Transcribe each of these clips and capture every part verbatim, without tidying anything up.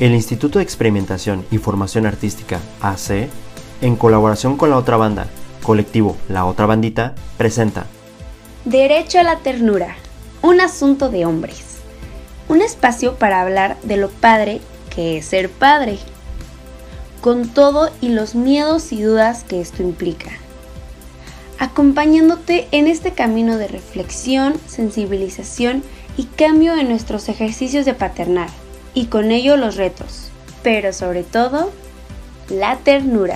El Instituto de Experimentación y Formación Artística, A C, en colaboración con La Otra Banda, colectivo La Otra Bandita, presenta Derecho a la Ternura, un asunto de hombres. Un espacio para hablar de lo padre que es ser padre, con todo y los miedos y dudas que esto implica. Acompañándote en este camino de reflexión, sensibilización y cambio en nuestros ejercicios de paternar, y con ello los retos, pero sobre todo, la ternura.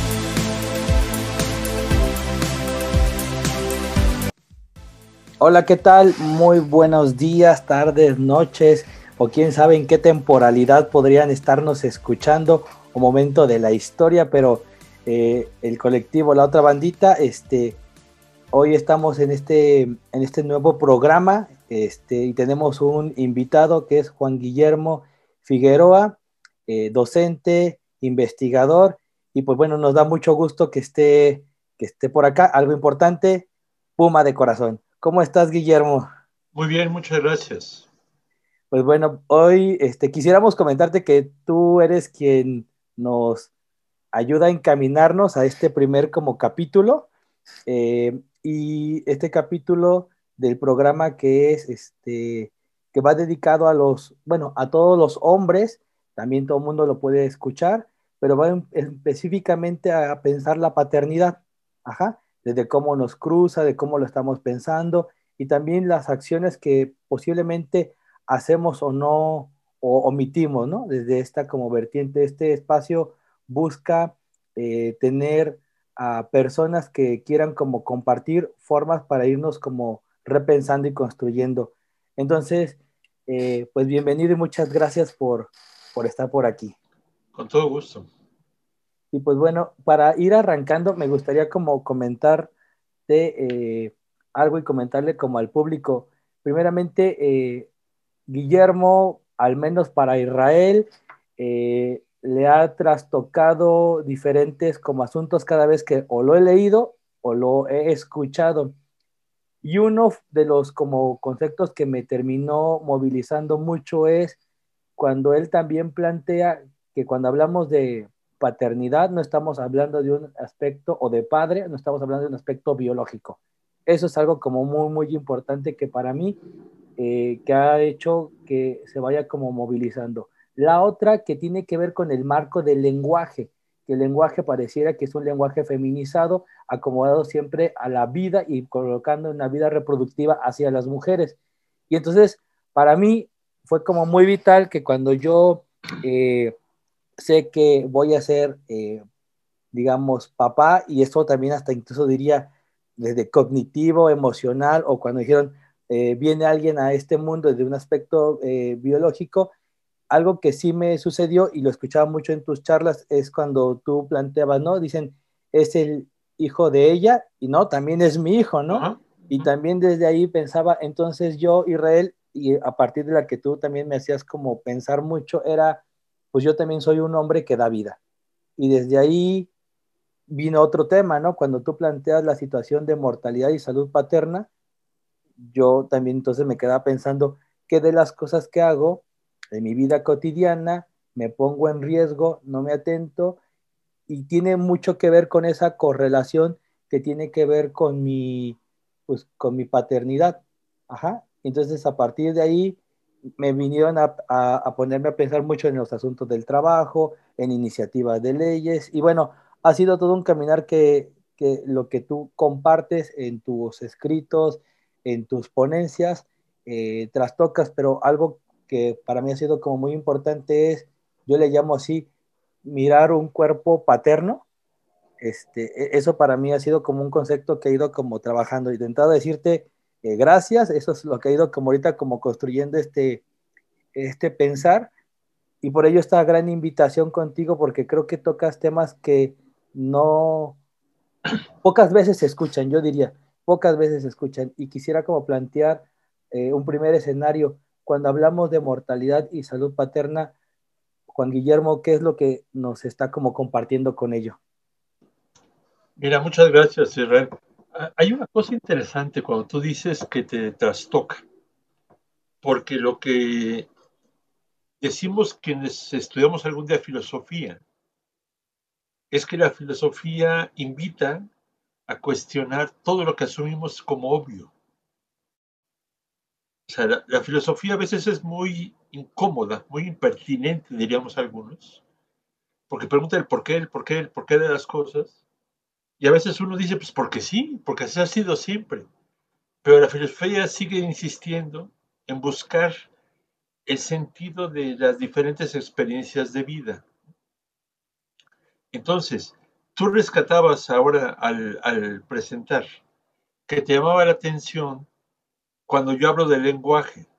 Hola, ¿qué tal? Muy buenos días, tardes, noches, o quién sabe en qué temporalidad podrían estarnos escuchando o momento de la historia, pero eh, el colectivo La Otra Bandita, este, hoy estamos en este, en este nuevo programa, este, y tenemos un invitado que es Juan Guillermo Figueroa, eh, docente, investigador, y pues bueno, nos da mucho gusto que esté, que esté por acá. Algo importante, Puma de corazón. ¿Cómo estás, Guillermo? Muy bien, muchas gracias. Pues bueno, hoy este, quisiéramos comentarte que tú eres quien nos ayuda a encaminarnos a este primer como capítulo, eh, y este capítulo del programa que es este que va dedicado a los, bueno, a todos los hombres, también todo el mundo lo puede escuchar, pero va en, específicamente a pensar la paternidad, ajá, desde cómo nos cruza, de cómo lo estamos pensando, y también las acciones que posiblemente hacemos o no, o omitimos, ¿no? Desde esta como vertiente, este espacio busca eh, tener a personas que quieran como compartir formas para irnos como repensando y construyendo. Entonces, eh, pues bienvenido y muchas gracias por, por estar por aquí. Con todo gusto. Y pues bueno, para ir arrancando, me gustaría como comentarte eh, algo y comentarle como al público. Primeramente, eh, Guillermo, al menos para Israel, eh, le ha trastocado diferentes como asuntos cada vez que o lo he leído o lo he escuchado. Y uno de los como conceptos que me terminó movilizando mucho es cuando él también plantea que cuando hablamos de paternidad no estamos hablando de un aspecto, o de padre, no estamos hablando de un aspecto biológico. Eso es algo como muy, muy importante que para mí, eh, que ha hecho que se vaya como movilizando. La otra que tiene que ver con el marco del lenguaje, que el lenguaje pareciera que es un lenguaje feminizado, acomodado siempre a la vida y colocando una vida reproductiva hacia las mujeres. Y entonces, para mí, fue como muy vital que cuando yo eh, sé que voy a ser, eh, digamos, papá, y esto también hasta incluso diría desde cognitivo, emocional, o cuando dijeron, eh, viene alguien a este mundo desde un aspecto eh, biológico, algo que sí me sucedió y lo escuchaba mucho en tus charlas es cuando tú planteabas, ¿no? Dicen, es el hijo de ella y no, también es mi hijo, ¿no? Ajá. Y también desde ahí pensaba, entonces yo, Israel, y a partir de la que tú también me hacías como pensar mucho, era, pues yo también soy un hombre que da vida. Y desde ahí vino otro tema, ¿no? Cuando tú planteas la situación de mortalidad y salud paterna, yo también entonces me quedaba pensando que de las cosas que hago en mi vida cotidiana, me pongo en riesgo, no me atento, y tiene mucho que ver con esa correlación que tiene que ver con mi, pues, con mi paternidad. Ajá. Entonces, a partir de ahí, me vinieron a, a, a ponerme a pensar mucho en los asuntos del trabajo, en iniciativas de leyes, y bueno, ha sido todo un caminar que, que lo que tú compartes en tus escritos, en tus ponencias, eh, trastocas, pero algo que para mí ha sido como muy importante es, yo le llamo así, mirar un cuerpo paterno. Este, eso para mí ha sido como un concepto que he ido como trabajando, intentado decirte eh, gracias, eso es lo que he ido como ahorita como construyendo este, este pensar, y por ello esta gran invitación contigo, porque creo que tocas temas que no, pocas veces se escuchan, yo diría, pocas veces se escuchan, y quisiera como plantear eh, un primer escenario, cuando hablamos de mortalidad y salud paterna, Juan Guillermo, ¿qué es lo que nos está como compartiendo con ello? Mira, muchas gracias, Israel. Ah, Hay una cosa interesante cuando tú dices que te trastoca, porque lo que decimos quienes estudiamos algún día filosofía, es que la filosofía invita a cuestionar todo lo que asumimos como obvio. O sea, la, la filosofía a veces es muy incómoda, muy impertinente, diríamos algunos, porque pregunta el por qué, el por qué, el por qué de las cosas, y a veces uno dice, pues porque sí, porque así ha sido siempre. Pero la filosofía sigue insistiendo en buscar el sentido de las diferentes experiencias de vida. Entonces, tú rescatabas ahora al, al presentar que te llamaba la atención cuando yo hablo del lenguaje.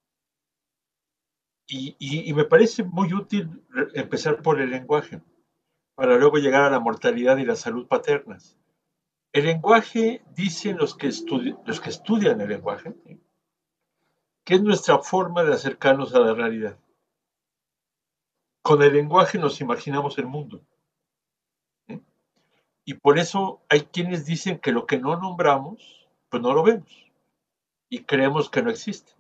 Y, y, y me parece muy útil empezar por el lenguaje, para luego llegar a la mortalidad y la salud paternas. El lenguaje, dicen los que, estudi los que estudian el lenguaje, que es nuestra forma de acercarnos a la realidad. Con el lenguaje nos imaginamos el mundo. ¿eh? Y por eso hay quienes dicen que lo que no nombramos, pues no lo vemos. Y creemos que no existe.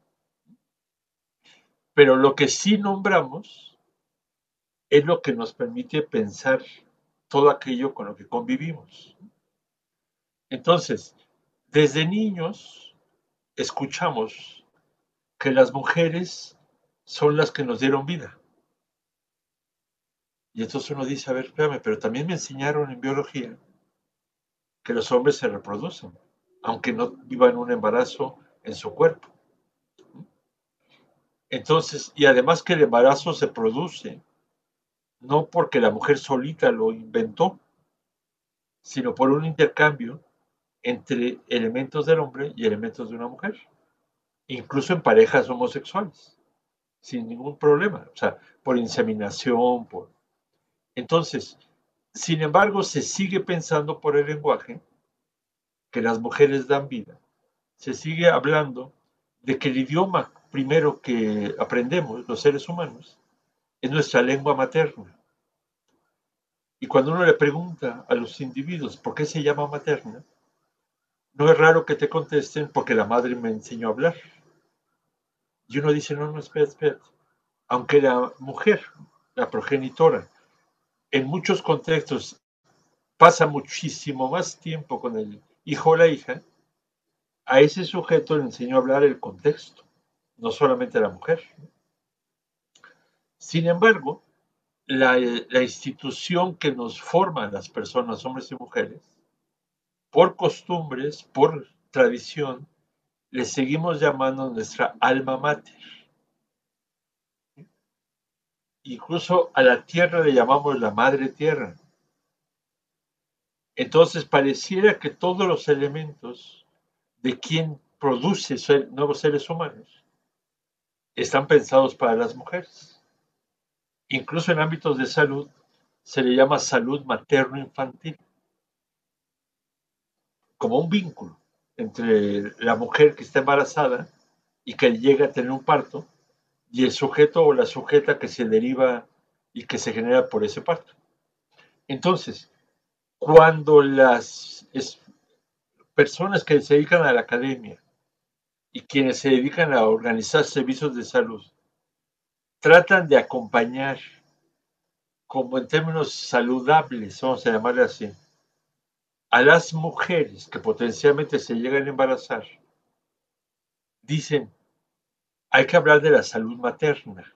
Pero lo que sí nombramos es lo que nos permite pensar todo aquello con lo que convivimos. Entonces, desde niños escuchamos que las mujeres son las que nos dieron vida. Y entonces uno dice, a ver, espérame, pero también me enseñaron en biología que los hombres se reproducen, aunque no vivan un embarazo en su cuerpo. Entonces, y además que el embarazo se produce no porque la mujer solita lo inventó, sino por un intercambio entre elementos del hombre y elementos de una mujer, incluso en parejas homosexuales, sin ningún problema, o sea, por inseminación, por... Entonces, sin embargo, se sigue pensando por el lenguaje que las mujeres dan vida, se sigue hablando de que el idioma primero que aprendemos los seres humanos es nuestra lengua materna. Y cuando uno le pregunta a los individuos por qué se llama materna, no es raro que te contesten porque la madre me enseñó a hablar. Y uno dice, no, no, espera, espera. Aunque la mujer, la progenitora, en muchos contextos pasa muchísimo más tiempo con el hijo o la hija, a ese sujeto le enseñó a hablar el contexto, no solamente a la mujer. Sin embargo, la, la institución que nos forma a las personas, hombres y mujeres, por costumbres, por tradición, le seguimos llamando nuestra alma mater. Incluso a la tierra le llamamos la madre tierra. Entonces pareciera que todos los elementos de quien produce ser, nuevos seres humanos están pensados para las mujeres. Incluso en ámbitos de salud se le llama salud materno-infantil, como un vínculo entre la mujer que está embarazada y que llega a tener un parto y el sujeto o la sujeta que se deriva y que se genera por ese parto. Entonces, cuando las personas que se dedican a la academia y quienes se dedican a organizar servicios de salud tratan de acompañar, como en términos saludables, vamos a llamarle así, a las mujeres que potencialmente se llegan a embarazar, dicen, hay que hablar de la salud materna.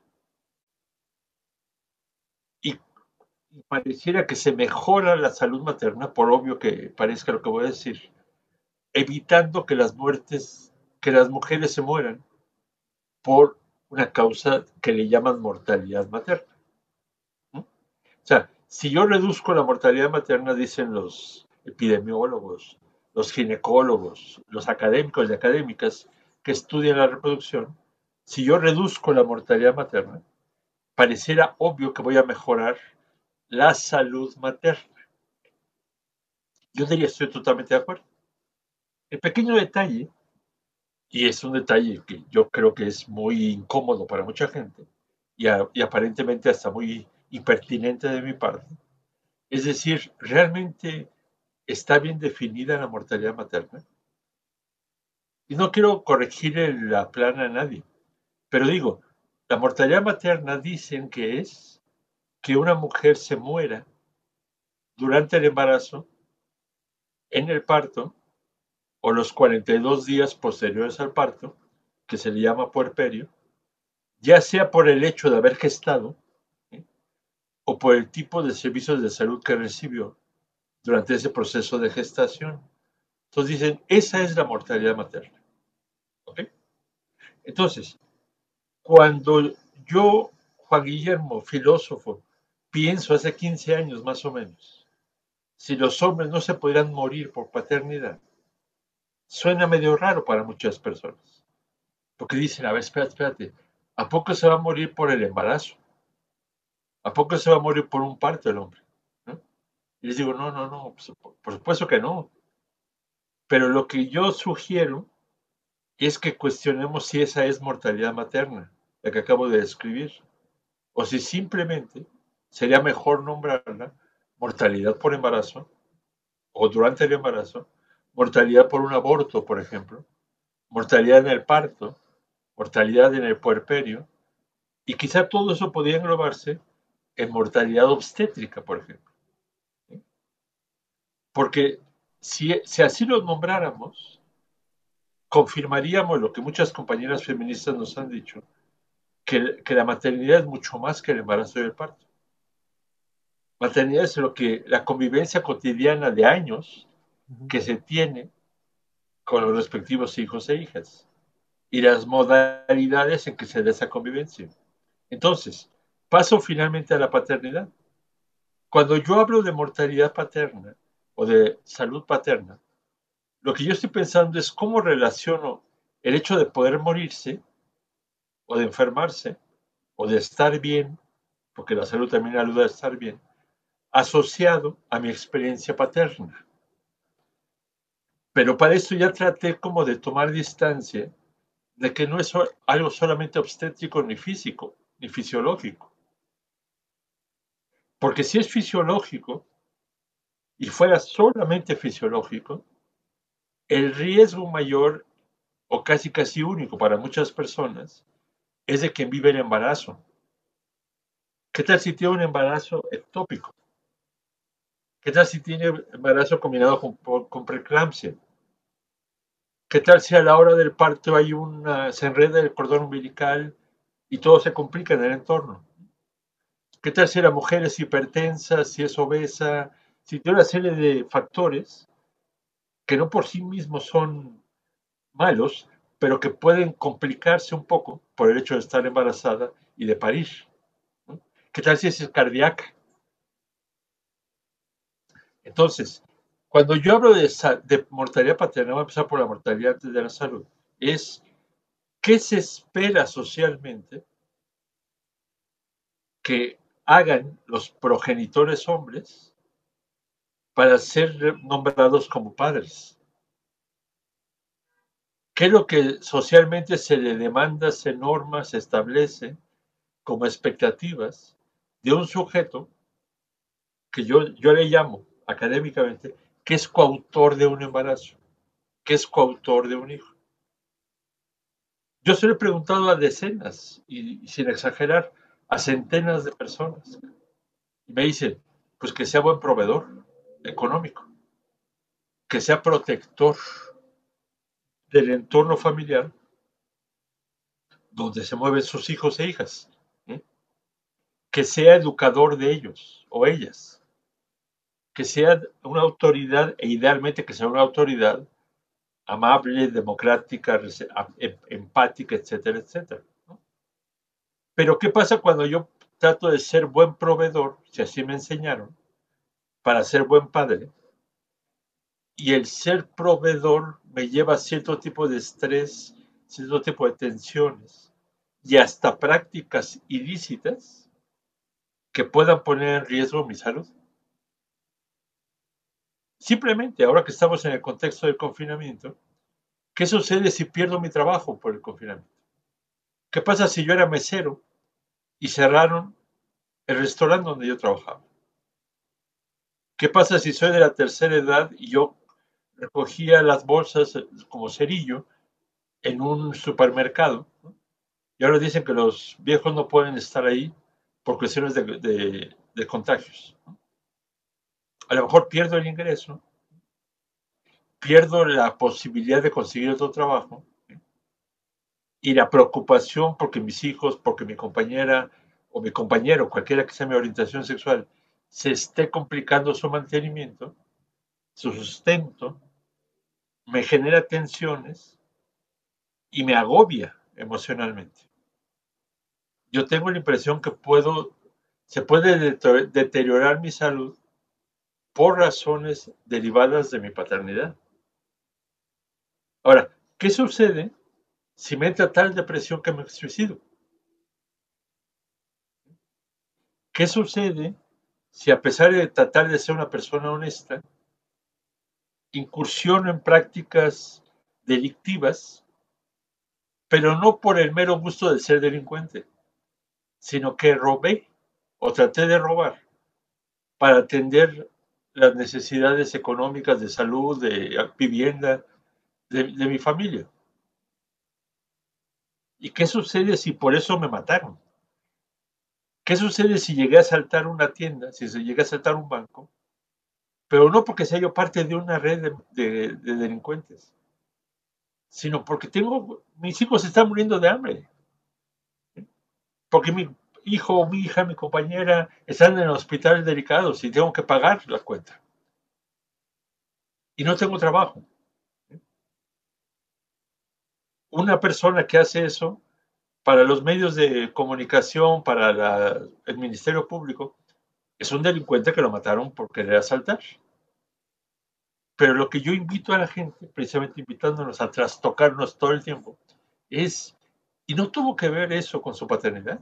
Y pareciera que se mejora la salud materna, por obvio que parezca lo que voy a decir, evitando que las muertes, que las mujeres se mueran por una causa que le llaman mortalidad materna. ¿no? O sea, si yo reduzco la mortalidad materna, dicen los epidemiólogos, los ginecólogos, los académicos y académicas que estudian la reproducción, si yo reduzco la mortalidad materna, pareciera obvio que voy a mejorar la salud materna. Yo diría, estoy totalmente de acuerdo. El pequeño detalle, y es un detalle que yo creo que es muy incómodo para mucha gente, y, a, y aparentemente hasta muy impertinente de mi parte, es decir, ¿realmente está bien definida la mortalidad materna? Y no quiero corregir la plana a nadie, pero digo, La mortalidad materna dicen que es que una mujer se muera durante el embarazo, en el parto, o los cuarenta y dos días posteriores al parto, que se le llama puerperio, ya sea por el hecho de haber gestado, ¿sí?, o por el tipo de servicios de salud que recibió durante ese proceso de gestación. Entonces dicen, esa es la mortalidad materna. ¿Okay? Entonces, cuando yo, Juan Guillermo, filósofo, pienso hace quince años más o menos, si los hombres no se podrían morir por paternidad, suena medio raro para muchas personas. Porque dicen, a ver, espérate, espérate, ¿a poco se va a morir por el embarazo? ¿A poco se va a morir por un parto el hombre? ¿No? Y les digo, no, no, no, pues, por, por supuesto que no. Pero lo que yo sugiero es que cuestionemos si esa es mortalidad materna, la que acabo de describir, o si simplemente sería mejor nombrarla mortalidad por embarazo, o durante el embarazo, mortalidad por un aborto, por ejemplo, mortalidad en el parto, mortalidad en el puerperio, y quizá todo eso podría englobarse en mortalidad obstétrica, por ejemplo. ¿Sí? Porque si, si así lo nombráramos, confirmaríamos lo que muchas compañeras feministas nos han dicho, que, que la maternidad es mucho más que el embarazo y el parto. Maternidad es lo que la convivencia cotidiana de años que se tiene con los respectivos hijos e hijas y las modalidades en que se da esa convivencia. Entonces, paso finalmente a la paternidad. Cuando yo hablo de mortalidad paterna o de salud paterna, lo que yo estoy pensando es cómo relaciono el hecho de poder morirse o de enfermarse o de estar bien, porque la salud también ayuda a estar bien, asociado a mi experiencia paterna. Pero para esto ya traté como de tomar distancia de que no es algo solamente obstétrico ni físico, ni fisiológico. Porque si es fisiológico, y fuera solamente fisiológico, el riesgo mayor, o casi casi único para muchas personas, es de quien vive el embarazo. ¿Qué tal si tiene un embarazo ectópico? ¿Qué tal si tiene embarazo combinado con, con preeclampsia? ¿Qué tal si a la hora del parto hay una, se enreda el cordón umbilical y todo se complica en el entorno? ¿Qué tal si la mujer es hipertensa, si es obesa, si tiene una serie de factores que no por sí mismos son malos, pero que pueden complicarse un poco por el hecho de estar embarazada y de parir? ¿No? ¿Qué tal si es cardíaca? Entonces, cuando yo hablo de, de mortalidad paterna, voy a empezar por la mortalidad antes de la salud, es ¿qué se espera socialmente que hagan los progenitores hombres para ser nombrados como padres? ¿Qué es lo que socialmente se le demanda, se norma, se establece como expectativas de un sujeto que yo, yo le llamo académicamente que es coautor de un embarazo, que es coautor de un hijo? Yo se lo he preguntado a decenas, y, y sin exagerar, a centenas de personas. Y me dicen, pues que sea buen proveedor económico, que sea protector del entorno familiar donde se mueven sus hijos e hijas, ¿eh? Que sea educador de ellos o ellas, que sea una autoridad, e idealmente que sea una autoridad amable, democrática, empática, etcétera, etcétera, ¿no? Pero ¿qué pasa cuando yo trato de ser buen proveedor, si así me enseñaron, para ser buen padre, y el ser proveedor me lleva a cierto tipo de estrés, cierto tipo de tensiones y hasta prácticas ilícitas que puedan poner en riesgo mi salud? Simplemente, ahora que estamos en el contexto del confinamiento, ¿qué sucede si pierdo mi trabajo por el confinamiento? ¿Qué pasa si yo era mesero y cerraron el restaurante donde yo trabajaba? ¿Qué pasa si soy de la tercera edad y yo recogía las bolsas como cerillo en un supermercado, ¿no?, Y ahora dicen que los viejos no pueden estar ahí por cuestiones de, de, de contagios. A lo mejor pierdo el ingreso, pierdo la posibilidad de conseguir otro trabajo y la preocupación porque mis hijos, porque mi compañera o mi compañero, cualquiera que sea mi orientación sexual, se esté complicando su mantenimiento, su sustento, me genera tensiones y me agobia emocionalmente. Yo tengo la impresión que puedo, se puede deteriorar mi salud por razones derivadas de mi paternidad. Ahora, ¿qué sucede si me entra tal depresión que me suicido? ¿Qué sucede si, a pesar de tratar de ser una persona honesta, incursiono en prácticas delictivas, pero no por el mero gusto de ser delincuente, sino que robé o traté de robar para atender las necesidades económicas de salud, de vivienda, de, de mi familia? ¿Y qué sucede si por eso me mataron? ¿Qué sucede si llegué a asaltar una tienda, si se llegué a asaltar un banco, pero no porque sea yo parte de una red de, de, de delincuentes, sino porque tengo, mis hijos se están muriendo de hambre, porque mi hijo, mi hija, mi compañera están en hospitales delicados y tengo que pagar la cuenta. Y no tengo trabajo. Una persona que hace eso, para los medios de comunicación, para la, el Ministerio Público, es un delincuente que lo mataron por querer asaltar. Pero lo que yo invito a la gente, precisamente invitándonos a trastocarnos todo el tiempo, es, ¿y no tuvo que ver eso con su paternidad?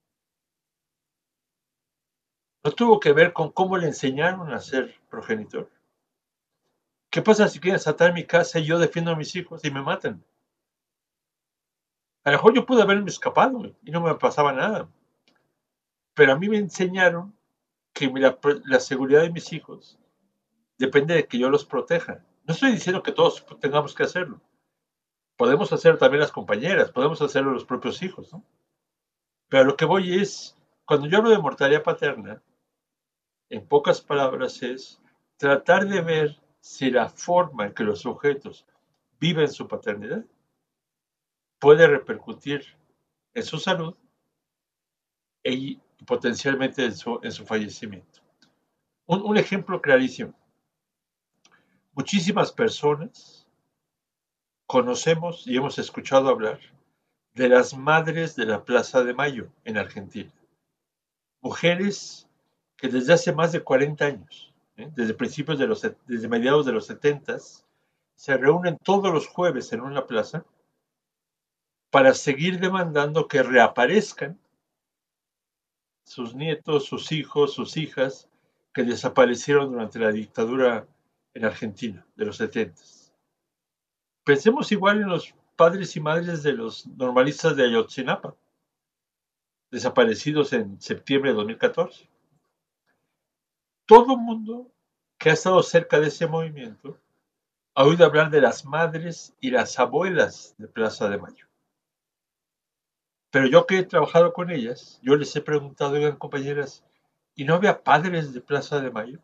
¿No tuvo que ver con cómo le enseñaron a ser progenitor? ¿Qué pasa si quieren asaltar mi casa y yo defiendo a mis hijos y me matan? A lo mejor yo pude haberme escapado y no me pasaba nada. Pero a mí me enseñaron que la, la seguridad de mis hijos depende de que yo los proteja. No estoy diciendo que todos tengamos que hacerlo. Podemos hacerlo también las compañeras, podemos hacerlo los propios hijos, ¿no? Pero lo que voy es, cuando yo hablo de mortalidad paterna, en pocas palabras es tratar de ver si la forma en que los sujetos viven su paternidad puede repercutir en su salud y potencialmente en su, en su fallecimiento. Un, un ejemplo clarísimo. Muchísimas personas conocemos y hemos escuchado hablar de las madres de la Plaza de Mayo en Argentina. Mujeres que desde hace más de cuarenta años, ¿eh? desde principios de los, desde mediados de los setentas, se reúnen todos los jueves en una plaza para seguir demandando que reaparezcan sus nietos, sus hijos, sus hijas que desaparecieron durante la dictadura en Argentina de los setentas. Pensemos igual en los padres y madres de los normalistas de Ayotzinapa, desaparecidos en septiembre de dos mil catorce. Todo el mundo que ha estado cerca de ese movimiento ha oído hablar de las madres y las abuelas de Plaza de Mayo. Pero yo que he trabajado con ellas, yo les he preguntado, oigan, compañeras, ¿y no había padres de Plaza de Mayo?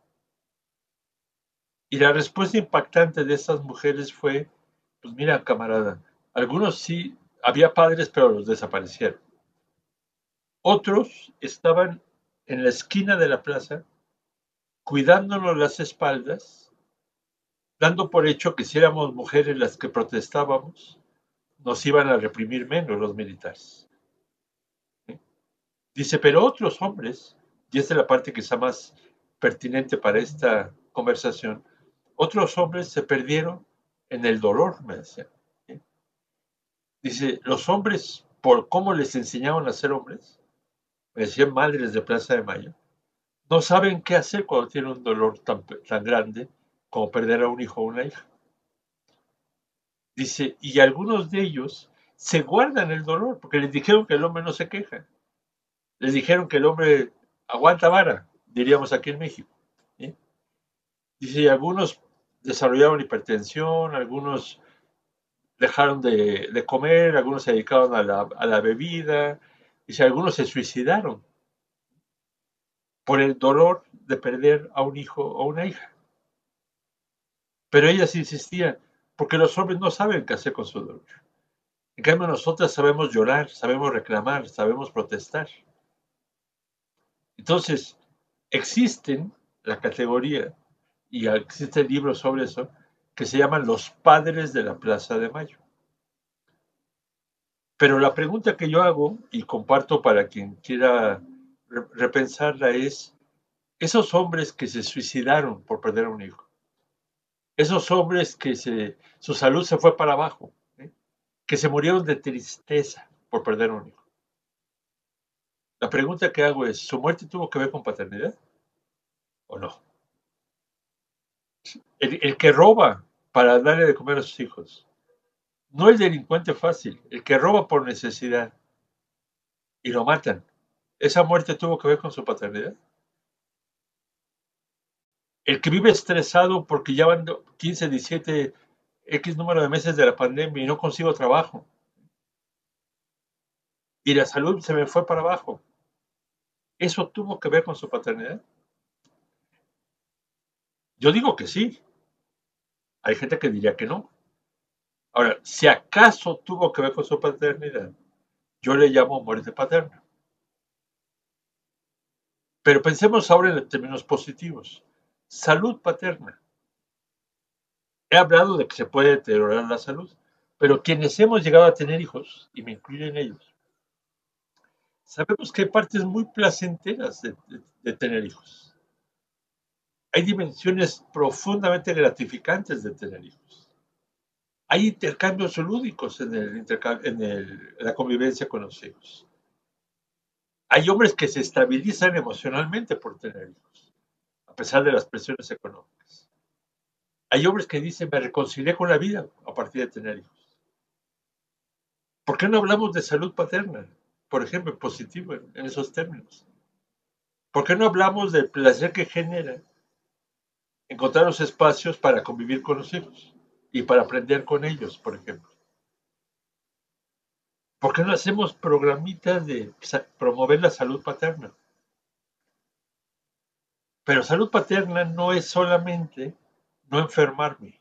Y la respuesta impactante de estas mujeres fue, pues mira, camarada, algunos sí, había padres, pero los desaparecieron. Otros estaban en la esquina de la plaza, cuidándonos las espaldas, dando por hecho que si éramos mujeres las que protestábamos, nos iban a reprimir menos los militares. ¿Sí? Dice, pero otros hombres, y esta es la parte que está más pertinente para esta conversación, otros hombres se perdieron en el dolor, me decían. ¿Sí? Dice, los hombres, por cómo les enseñaron a ser hombres, me decían madres de Plaza de Mayo, no saben qué hacer cuando tienen un dolor tan, tan grande como perder a un hijo o una hija. Dice, y algunos de ellos se guardan el dolor porque les dijeron que el hombre no se queja. Les dijeron que el hombre aguanta vara, diríamos aquí en México. ¿Sí? Dice, y algunos desarrollaron hipertensión, algunos dejaron de, de comer, algunos se dedicaron a la, a la bebida, y si algunos se suicidaron por el dolor de perder a un hijo o una hija. Pero ellas insistían, porque los hombres no saben qué hacer con su dolor. En cambio, nosotras sabemos llorar, sabemos reclamar, sabemos protestar. Entonces, existen la categoría, y existen libros sobre eso, que se llaman los padres de la Plaza de Mayo. Pero la pregunta que yo hago, y comparto para quien quiera repensarla, es, esos hombres que se suicidaron por perder a un hijo, esos hombres que se, su salud se fue para abajo, ¿eh? que se murieron de tristeza por perder a un hijo. La pregunta que hago es, ¿su muerte tuvo que ver con paternidad o no? El, el que roba para darle de comer a sus hijos, no el delincuente fácil, el que roba por necesidad y lo matan, ¿esa muerte tuvo que ver con su paternidad? El que vive estresado porque ya van quince, diecisiete, X número de meses de la pandemia y no consigo trabajo, y la salud se me fue para abajo, ¿eso tuvo que ver con su paternidad? Yo digo que sí. Hay gente que diría que no. Ahora, si acaso tuvo que ver con su paternidad, yo le llamo muerte paterna. Pero pensemos ahora en términos positivos. Salud paterna. He hablado de que se puede deteriorar la salud, pero quienes hemos llegado a tener hijos, y me incluyo en ellos, sabemos que hay partes muy placenteras de, de, de tener hijos. Hay dimensiones profundamente gratificantes de tener hijos. Hay intercambios lúdicos en, el intercambio, en, el, en la convivencia con los hijos. Hay hombres que se estabilizan emocionalmente por tener hijos, a pesar de las presiones económicas. Hay hombres que dicen, me reconcilié con la vida a partir de tener hijos. ¿Por qué no hablamos de salud paterna? Por ejemplo, en positivo, en, en esos términos. ¿Por qué no hablamos del placer que genera encontrar los espacios para convivir con los hijos y para aprender con ellos, por ejemplo? ¿Por qué no hacemos programitas de promover la salud paterna? Pero salud paterna no es solamente no enfermarme,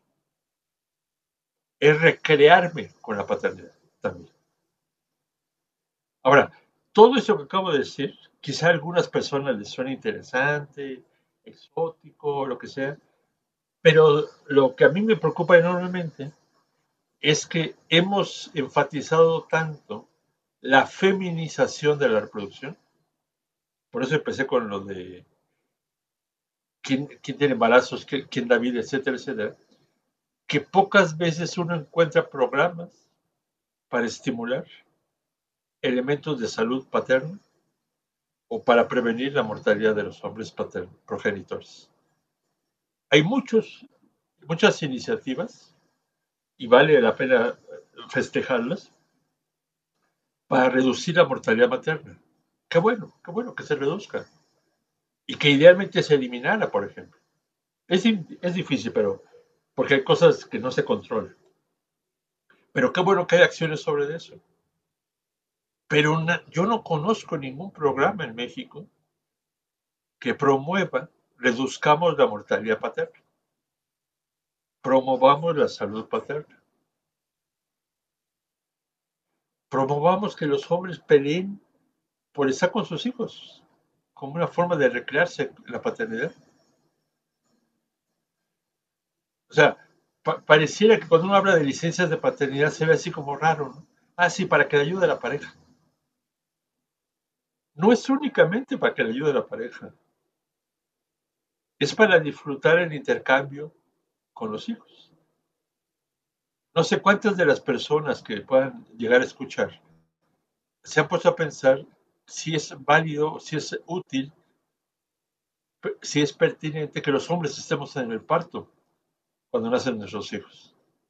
es recrearme con la paternidad también. Ahora, todo eso que acabo de decir, quizá a algunas personas les suene interesante, exótico, lo que sea, pero lo que a mí me preocupa enormemente es que hemos enfatizado tanto la feminización de la reproducción. Por eso empecé con lo de quién, quién tiene embarazos, quién, quién da vida, etcétera, etcétera, que pocas veces uno encuentra programas para estimular elementos de salud paterna o para prevenir la mortalidad de los hombres paternos, progenitores. Hay muchos, muchas iniciativas y vale la pena festejarlas para reducir la mortalidad materna. Qué bueno, qué bueno que se reduzca y que idealmente se eliminara, por ejemplo. Es, es difícil, pero porque hay cosas que no se controlan. Pero qué bueno que hay acciones sobre eso. Pero una, yo no conozco ningún programa en México que promueva, reduzcamos la mortalidad paterna, promovamos la salud paterna, promovamos que los hombres peleen por estar con sus hijos, como una forma de recrearse en la paternidad. O sea, pa pareciera que cuando uno habla de licencias de paternidad se ve así como raro, ¿no? Ah, sí, para que le ayude a la pareja. No es únicamente para que le ayude a la pareja. Es para disfrutar el intercambio con los hijos. No sé cuántas de las personas que puedan llegar a escuchar se han puesto a pensar si es válido, si es útil, si es pertinente que los hombres estemos en el parto cuando nacen nuestros hijos.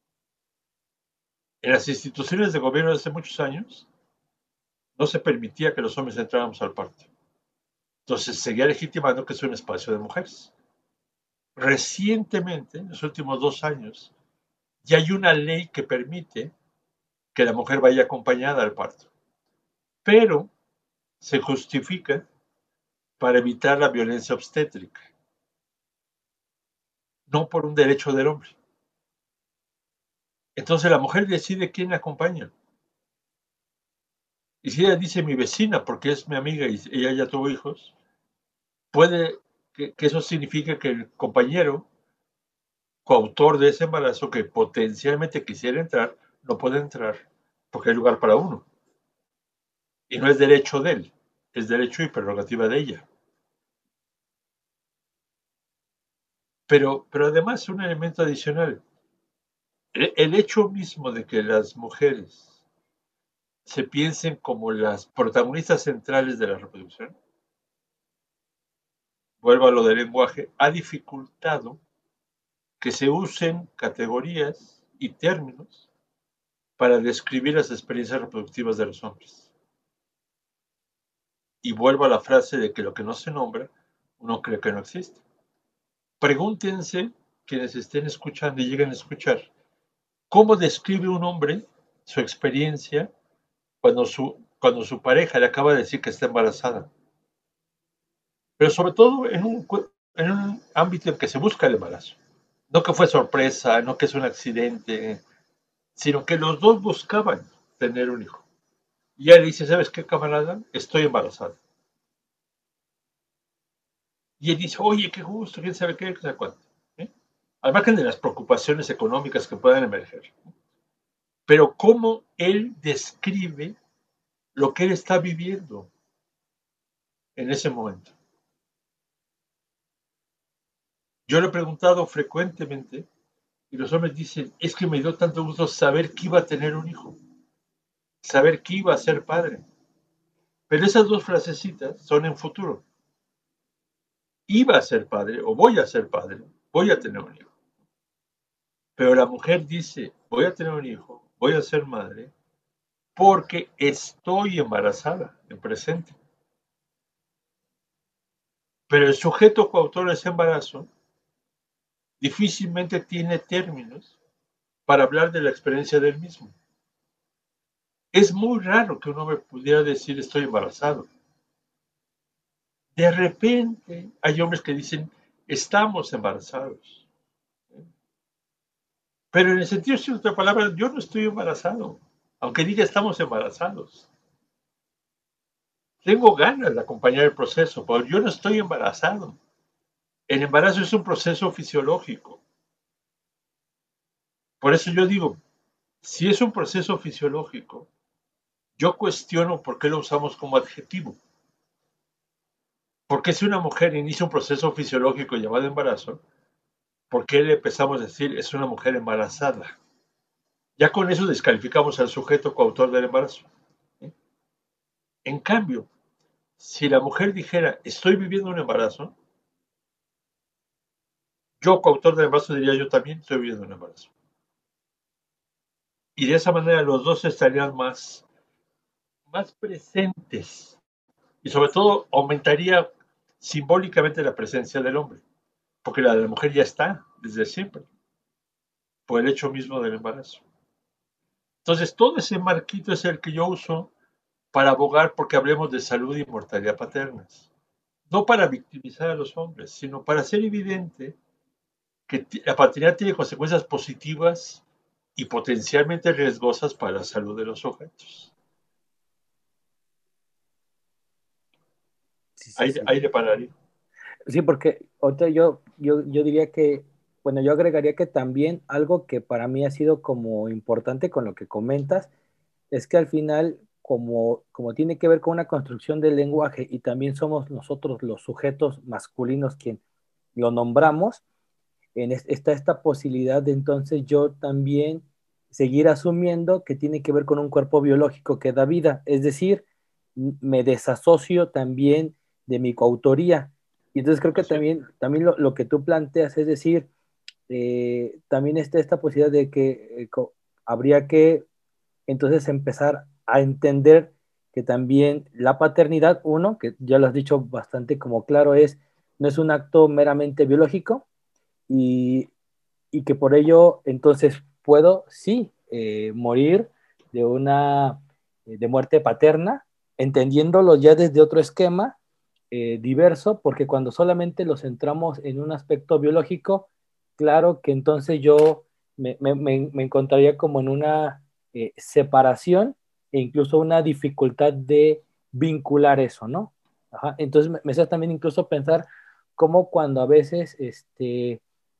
En las instituciones de gobierno de hace muchos años no se permitía que los hombres entráramos al parto. Entonces seguía legitimando que es un espacio de mujeres. Recientemente, en los últimos dos años, y hay una ley que permite que la mujer vaya acompañada al parto, pero se justifica para evitar la violencia obstétrica, no por un derecho del hombre. Entonces la mujer decide quién la acompaña. Y si ella dice mi vecina, porque es mi amiga y ella ya tuvo hijos, puede que, que eso signifique que el compañero, coautor de ese embarazo, que potencialmente quisiera entrar, no puede entrar, porque hay lugar para uno. Y no es derecho de él, es derecho y prerrogativa de ella. Pero, pero además, un elemento adicional, el, el hecho mismo de que las mujeres se piensen como las protagonistas centrales de la reproducción, vuelvo a lo del lenguaje, ha dificultado que se usen categorías y términos para describir las experiencias reproductivas de los hombres. Y vuelvo a la frase de que lo que no se nombra, uno cree que no existe. Pregúntense, quienes estén escuchando y lleguen a escuchar, ¿cómo describe un hombre su experiencia cuando su, cuando su pareja le acaba de decir que está embarazada? Pero sobre todo en un, en un ámbito en que se busca el embarazo. No que fue sorpresa, no que es un accidente, sino que los dos buscaban tener un hijo. Y ella le dice, ¿sabes qué, camarada? Estoy embarazada. Y él dice, oye, qué gusto, quién sabe qué, qué sabe cuánto. ¿Eh? Al margen de las preocupaciones económicas que puedan emerger. Pero cómo él describe lo que él está viviendo en ese momento. Yo le he preguntado frecuentemente y los hombres dicen, es que me dio tanto gusto saber que iba a tener un hijo, saber que iba a ser padre. Pero esas dos frasecitas son en futuro. Iba a ser padre o voy a ser padre, voy a tener un hijo. Pero la mujer dice, voy a tener un hijo, voy a ser madre, porque estoy embarazada en presente. Pero el sujeto coautor de ese embarazo difícilmente tiene términos para hablar de la experiencia del mismo. Es muy raro que un hombre pudiera decir estoy embarazado. De repente hay hombres que dicen estamos embarazados. Pero en el sentido de otra palabra, yo no estoy embarazado, aunque diga estamos embarazados. Tengo ganas de acompañar el proceso, pero yo no estoy embarazado. El embarazo es un proceso fisiológico. Por eso yo digo, si es un proceso fisiológico, yo cuestiono por qué lo usamos como adjetivo. Porque si una mujer inicia un proceso fisiológico llamado embarazo, ¿por qué le empezamos a decir es una mujer embarazada? Ya con eso descalificamos al sujeto coautor del embarazo. ¿Eh? En cambio, si la mujer dijera estoy viviendo un embarazo, yo coautor del embarazo diría yo también estoy viviendo un embarazo. Y de esa manera los dos estarían más, más presentes. Y sobre todo aumentaría simbólicamente la presencia del hombre. Porque la de la mujer ya está desde siempre. Por el hecho mismo del embarazo. Entonces todo ese marquito es el que yo uso para abogar porque hablemos de salud y mortalidad paternas. No para victimizar a los hombres, sino para hacer evidente que la paternidad tiene consecuencias positivas y potencialmente riesgosas para la salud de los sujetos. Sí, sí, Ahí, sí. ahí le pararía. Sí, porque ahorita yo, yo, yo diría que, bueno, yo agregaría que también algo que para mí ha sido como importante con lo que comentas, es que al final, como, como tiene que ver con una construcción del lenguaje y también somos nosotros los sujetos masculinos quien lo nombramos, en es- está esta posibilidad de entonces yo también seguir asumiendo que tiene que ver con un cuerpo biológico que da vida, es decir, m- me desasocio también de mi coautoría. Y entonces creo que Así es. también, también lo, lo que tú planteas, es decir, eh, también está esta posibilidad de que eh, co- habría que entonces empezar a entender que también la paternidad, uno, que ya lo has dicho bastante como claro, es, no es un acto meramente biológico, y, y que por ello, entonces, puedo, sí, eh, morir de una de muerte paterna, entendiéndolo ya desde otro esquema eh, diverso, porque cuando solamente lo centramos en un aspecto biológico, claro que entonces yo me, me, me encontraría como en una eh, separación e incluso una dificultad de vincular eso, ¿no? Ajá. Entonces me, me hace también incluso pensar cómo cuando a veces este,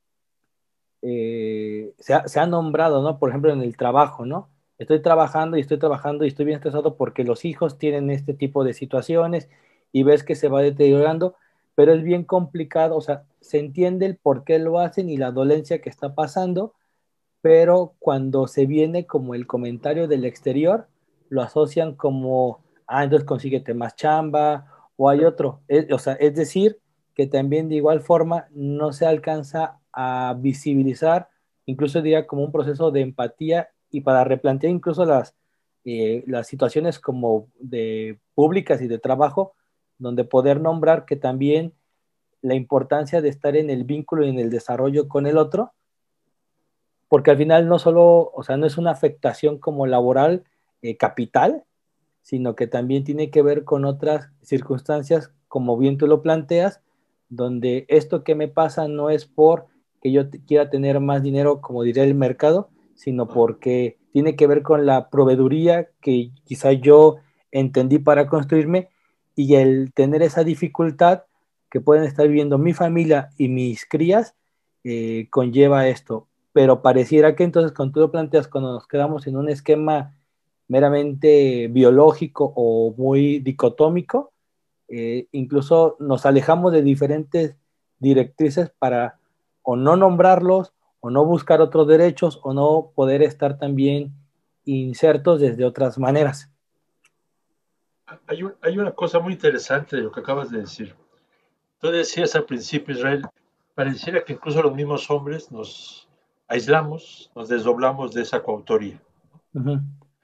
eh, se, ha, se ha nombrado, ¿no? Por ejemplo, en el trabajo, ¿no? Estoy trabajando y estoy trabajando y estoy bien estresado porque los hijos tienen este tipo de situaciones y ves que se va deteriorando, pero es bien complicado, o sea, se entiende el por qué lo hacen y la dolencia que está pasando, pero cuando se viene como el comentario del exterior, lo asocian como, ah, entonces consíguete más chamba, o hay otro, es, o sea, es decir, que también de igual forma no se alcanza a visibilizar, incluso diría como un proceso de empatía y para replantear incluso las, eh, las situaciones como de públicas y de trabajo, donde poder nombrar que también la importancia de estar en el vínculo y en el desarrollo con el otro, porque al final no solo, o sea, no es una afectación como laboral eh, capital, sino que también tiene que ver con otras circunstancias, como bien tú lo planteas, donde esto que me pasa no es por que yo quiera tener más dinero, como diría el mercado, sino porque tiene que ver con la proveeduría que quizá yo entendí para construirme y el tener esa dificultad que pueden estar viviendo mi familia y mis crías eh, conlleva esto. Pero pareciera que entonces, cuando tú lo planteas, cuando nos quedamos en un esquema meramente biológico o muy dicotómico, eh, incluso nos alejamos de diferentes directrices para o no nombrarlos, o no buscar otros derechos, o no poder estar también insertos desde otras maneras. Hay, un, hay una cosa muy interesante de lo que acabas de decir. Tú decías al principio, Israel, pareciera que incluso los mismos hombres nos aislamos, nos desdoblamos de esa coautoría. Uh-huh.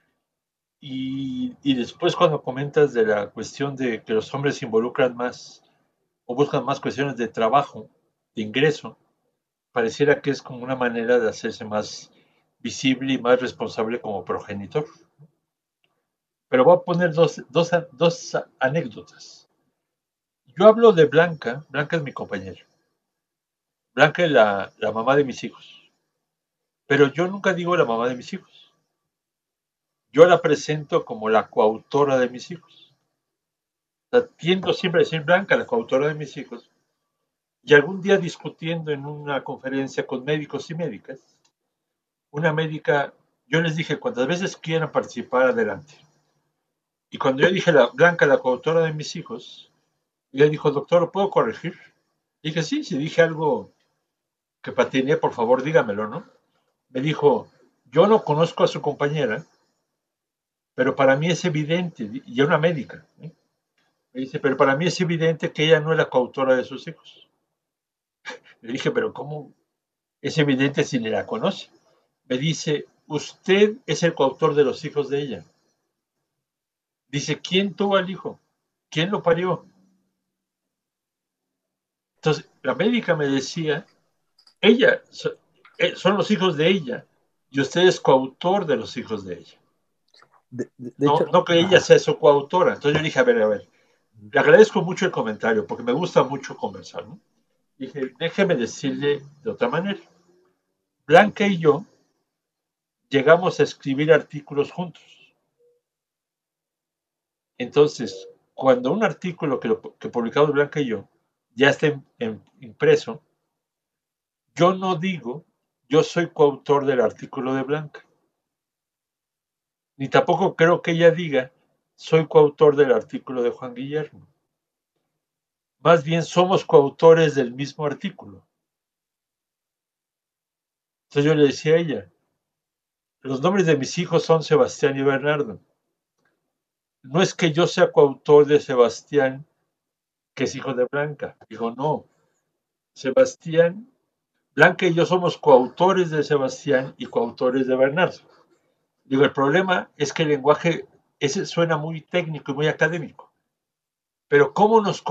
Y, y después cuando comentas de la cuestión de que los hombres se involucran más o buscan más cuestiones de trabajo, de ingreso, pareciera que es como una manera de hacerse más visible y más responsable como progenitor. Pero voy a poner dos, dos, dos anécdotas. Yo hablo de Blanca, Blanca es mi compañera. Blanca es la, la mamá de mis hijos. Pero yo nunca digo la mamá de mis hijos. Yo la presento como la coautora de mis hijos. O sea, tiendo siempre a decir Blanca, la coautora de mis hijos. Y algún día discutiendo en una conferencia con médicos y médicas, una médica, yo les dije, cuantas veces quieran participar, adelante. Y cuando yo dije la Blanca, la coautora de mis hijos, ella dijo, doctor, ¿lo puedo corregir? Y dije, sí, si dije algo que patiné, por favor, dígamelo, ¿no? Me dijo, yo no conozco a su compañera, pero para mí es evidente, y es una médica, ¿eh? Me dice, pero para mí es evidente que ella no es la coautora de sus hijos. Le dije, pero ¿cómo es evidente si ni la conoce? Me dice, usted es el coautor de los hijos de ella. Dice, ¿quién tuvo al hijo? ¿Quién lo parió? Entonces, la médica me decía, ella, son los hijos de ella, y usted es coautor de los hijos de ella. De, de, de no, hecho, no que ella sea su coautora. Entonces yo dije, a ver, a ver, le agradezco mucho el comentario, porque me gusta mucho conversar, ¿no? Dije, déjeme decirle de otra manera. Blanca y yo llegamos a escribir artículos juntos. Entonces, cuando un artículo que, lo, que publicamos Blanca y yo ya está en, en, impreso, yo no digo, yo soy coautor del artículo de Blanca. Ni tampoco creo que ella diga, soy coautor del artículo de Juan Guillermo. Más bien somos coautores del mismo artículo. Entonces yo le decía a ella, los nombres de mis hijos son Sebastián y Bernardo. No es que yo sea coautor de Sebastián, que es hijo de Blanca. Dijo, no, Sebastián, Blanca y yo somos coautores de Sebastián y coautores de Bernardo. Digo, el problema es que el lenguaje ese suena muy técnico y muy académico. Pero ¿cómo nos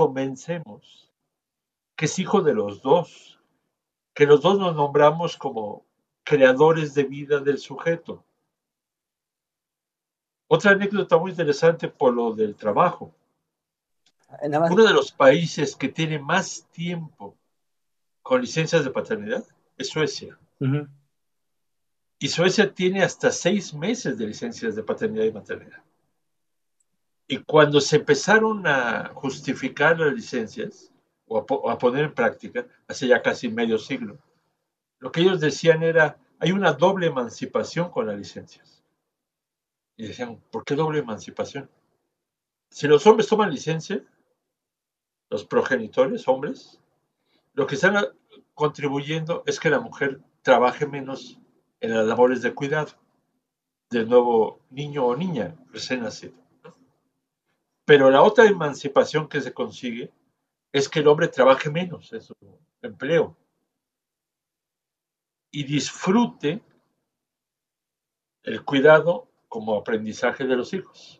convencemos que es hijo de los dos? Que los dos nos nombramos como creadores de vida del sujeto. Otra anécdota muy interesante por lo del trabajo. Nada más. Uno de los países que tiene más tiempo con licencias de paternidad es Suecia. Uh-huh. Y Suecia tiene hasta seis meses de licencias de paternidad y maternidad. Y cuando se empezaron a justificar las licencias, o a, o a poner en práctica, hace ya casi medio siglo, lo que ellos decían era, hay una doble emancipación con las licencias. Y decían, ¿por qué doble emancipación? Si los hombres toman licencia, los progenitores, hombres, lo que están contribuyendo es que la mujer trabaje menos en las labores de cuidado del nuevo niño o niña recién nacido. Pero la otra emancipación que se consigue es que el hombre trabaje menos en su empleo y disfrute el cuidado como aprendizaje de los hijos.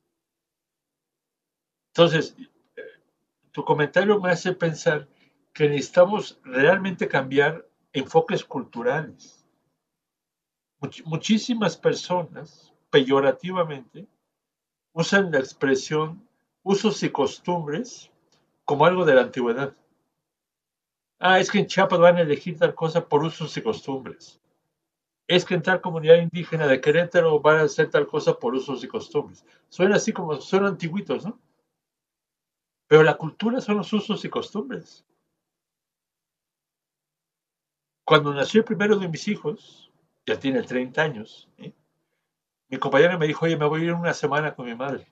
Entonces, tu comentario me hace pensar que necesitamos realmente cambiar enfoques culturales. Much- muchísimas personas, peyorativamente, usan la expresión usos y costumbres como algo de la antigüedad. Ah, es que en Chiapas van a elegir tal cosa por usos y costumbres. Es que en tal comunidad indígena de Querétaro van a hacer tal cosa por usos y costumbres. Suena así como, son antiguitos, ¿no? Pero la cultura son los usos y costumbres. Cuando nació el primero de mis hijos, ya tiene treinta años, ¿eh? Mi compañera me dijo, oye, me voy a ir una semana con mi madre,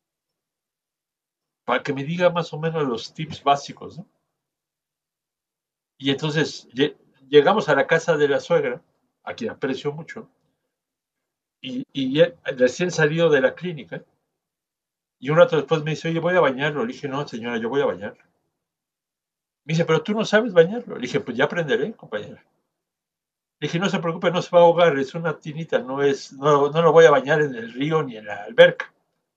para que me diga más o menos los tips básicos, ¿no? Y entonces llegamos a la casa de la suegra, a quien aprecio mucho, y, y él, recién salido de la clínica, y un rato después me dice, oye, voy a bañarlo. Le dije, no, señora, yo voy a bañarlo. Me dice, pero tú no sabes bañarlo. Le dije, pues ya aprenderé, compañera. Le dije, no se preocupe, no se va a ahogar, es una tinita, no, es, no, no lo voy a bañar en el río ni en la alberca.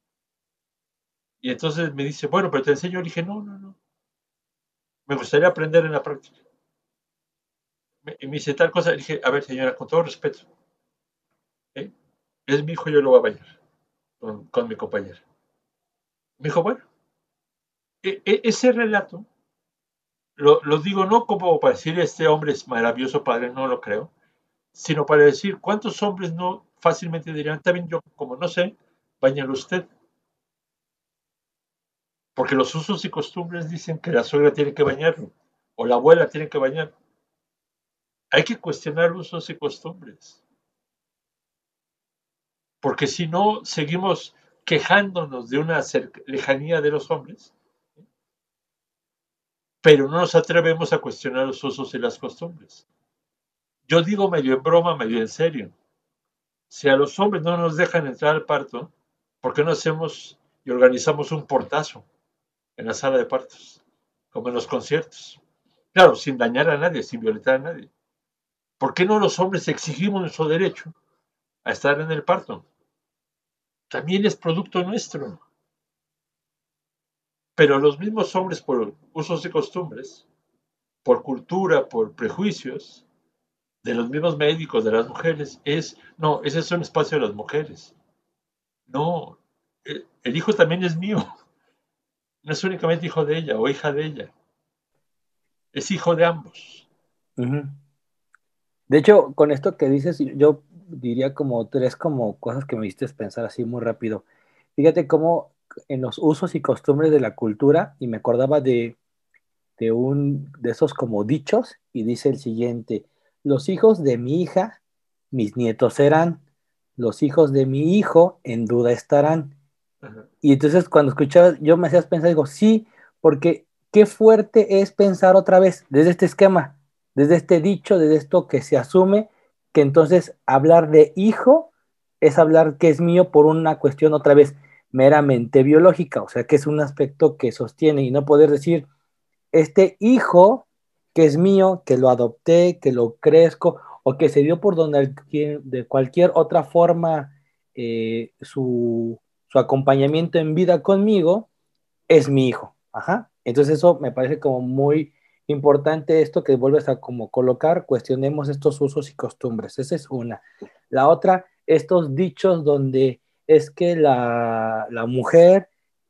Y entonces me dice, bueno, pero te enseño. Le dije, no, no, no. Me gustaría aprender en la práctica. Y me dice tal cosa. Le dije, a ver, señora, con todo respeto, ¿eh? Es mi hijo, yo lo voy a bañar con, con mi compañera. Me dijo, bueno, e, e, ese relato lo, lo digo no como para decir este hombre es maravilloso padre, no lo creo, sino para decir cuántos hombres no fácilmente dirían, también yo, como no sé, bañalo usted. Porque los usos y costumbres dicen que la suegra tiene que bañarlo, o la abuela tiene que bañarlo. Hay que cuestionar usos y costumbres. Porque si no, seguimos quejándonos de una lejanía de los hombres, pero no nos atrevemos a cuestionar los usos y las costumbres. Yo digo medio en broma, medio en serio. Si a los hombres no nos dejan entrar al parto, ¿por qué no hacemos y organizamos un portazo en la sala de partos, como en los conciertos? Claro, sin dañar a nadie, sin violentar a nadie. ¿Por qué no los hombres exigimos nuestro derecho a estar en el parto? También es producto nuestro. Pero los mismos hombres, por usos y costumbres, por cultura, por prejuicios, de los mismos médicos, de las mujeres, es, no, ese es un espacio de las mujeres. No, el hijo también es mío. No es únicamente hijo de ella o hija de ella. Es hijo de ambos. Uh-huh. De hecho, con esto que dices, yo diría como tres como cosas que me hiciste pensar así muy rápido. Fíjate cómo en los usos y costumbres de la cultura, y me acordaba de, de un de esos como dichos, y dice el siguiente: los hijos de mi hija, mis nietos serán, los hijos de mi hijo en duda estarán. Ajá. Y entonces cuando escuchaba, yo me hacías pensar, digo, sí, porque qué fuerte es pensar otra vez desde este esquema, desde este dicho, desde esto que se asume, que entonces hablar de hijo es hablar que es mío por una cuestión otra vez meramente biológica, o sea, que es un aspecto que sostiene, y no poder decir, este hijo que es mío, que lo adopté, que lo crezco, o que se dio por donde, de cualquier otra forma eh, su, su acompañamiento en vida conmigo, es mi hijo. Ajá. Entonces eso me parece como muy importante esto que vuelves a como colocar, cuestionemos estos usos y costumbres. Esa es una. La otra, estos dichos donde es que la, la mujer